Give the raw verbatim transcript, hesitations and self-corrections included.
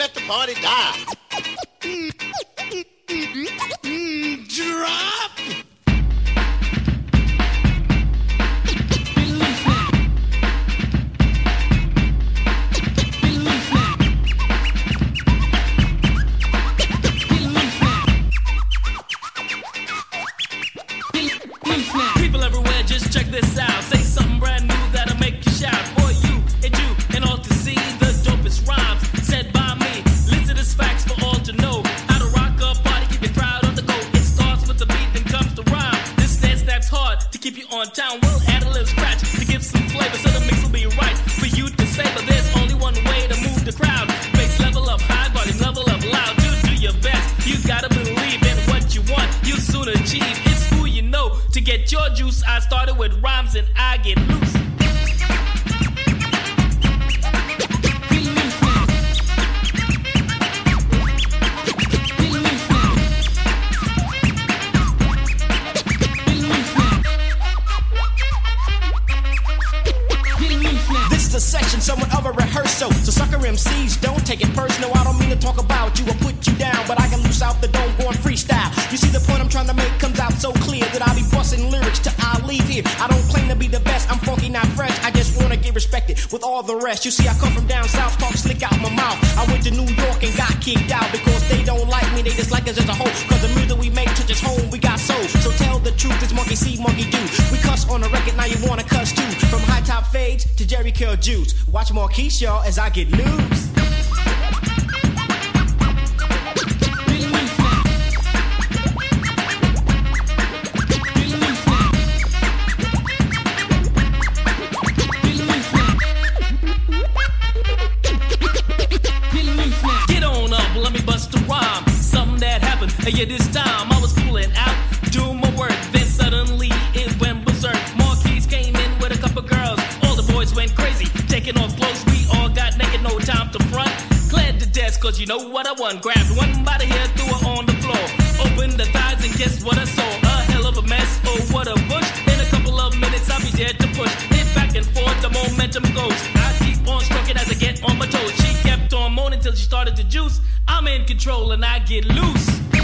let the party die. Drop! People everywhere, just check this out. Say something brand new that'll make you shout. For you and you and all to see the dopest rhymes said by me. Listen to this facts for all to know. How to rock a party, keep the crowd on the go. It starts with the beat, then comes the rhyme. This dance snaps hard to keep you on town. We'll add a little scratch to give some flavor, so the mix will be right for you to savor. There's only one way to move the crowd. Bass level up high, volume level up loud. You do your best. You gotta believe in what you want. You soon achieve. It's who you know. To get your juice, I started with rhymes and I get loose. This is a session, somewhat of a rehearsal. So sucker M Cs, don't take it personal. I don't mean to talk about you or put you down, but I can loose out the dome going freestyle. You see the point I'm trying to make comes out so clear that I'll be busting lyrics till I leave here. I don't claim to be the best, I'm funky, not fresh. I just wanna get respected with all the rest. You see, I come from down south, talk slick out my mouth. I went to New York and got kicked out because they don't like me, they dislike us as a whole. Cause the music we make touches home, we got soul. So tell the truth, it's monkey see, monkey do. We cuss on the record, now you wanna cuss too. From high top fades to Jerry Kill Juice. Watch Marquise, y'all, as I get loose. Get on up, let me bust a rhyme. Something that happened, and yeah, this time I was cooling out, doing my work. Then suddenly it went berserk. Marquise came in with a couple girls. All the boys went crazy, taking off clothes. We all got naked, no time to front. Glad to death, cause you know what I want. Grabbed one by the hair, threw her on the floor. Opened the thighs and guess what I saw? A hell of a mess, oh what a bush. In a couple of minutes I'll be dead to push. Hit back and forth, the momentum goes. I keep on stroking as I get on my toes. She kept on moaning till she started to juice. I'm in control and I get loose.